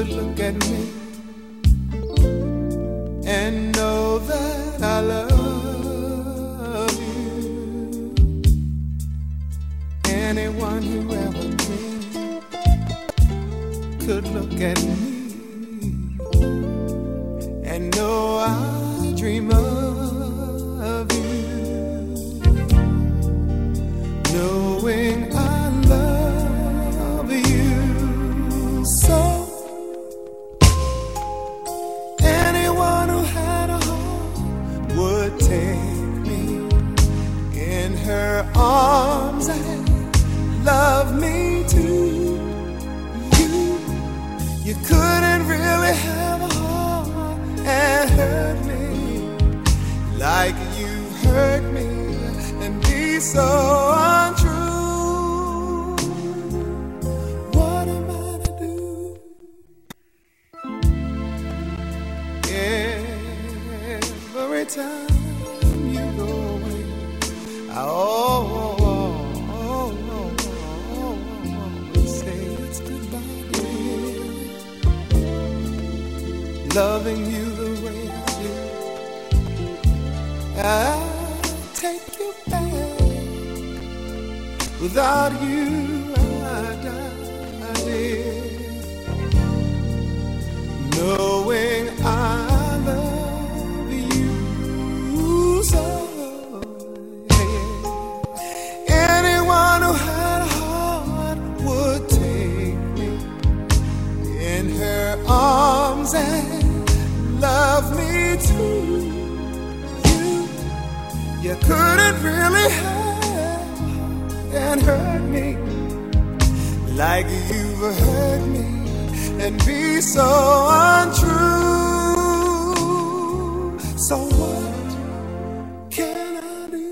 could look at me and know that I love you. Anyone who ever dreamed could look at me and know I dream of you. Knowing I love you so. Anyone who had a heart would take me in her arms and love me too. You couldn't really have a heart and hurt me like you hurt me and be so untrue. What am I to do? Every time you go away, I always say it's goodbye, dear. Loving you the way I do, I'll take you back. Without you, I die, dear. Knowing I love you so. Yeah. Anyone who had a heart would take me in her arms and love me too. You couldn't really have and hurt me like you've hurt me and be so untrue. So what can I do?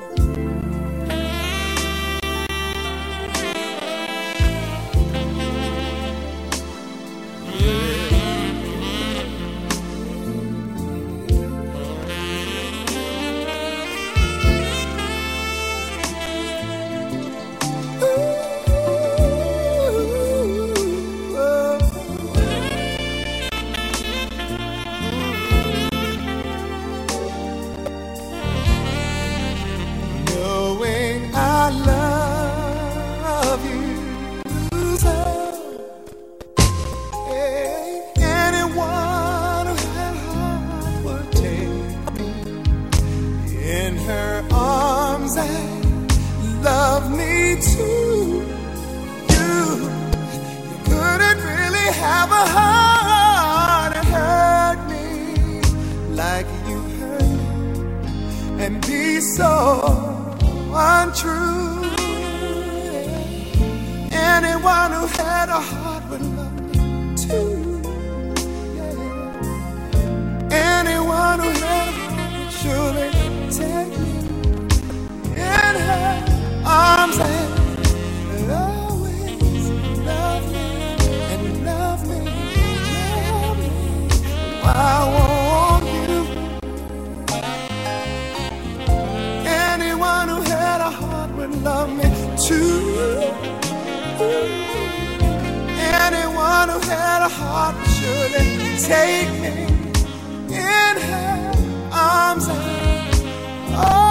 Love me too. You couldn't really have a heart and hurt me like you hurt me and be so untrue. Anyone who had a heart would love me too. Yeah. Anyone who had a heart would surely take me in her arms and always love me and love me, love me. I want you. Anyone who had a heart would love me too. Anyone who had a heart would surely take me in her arms and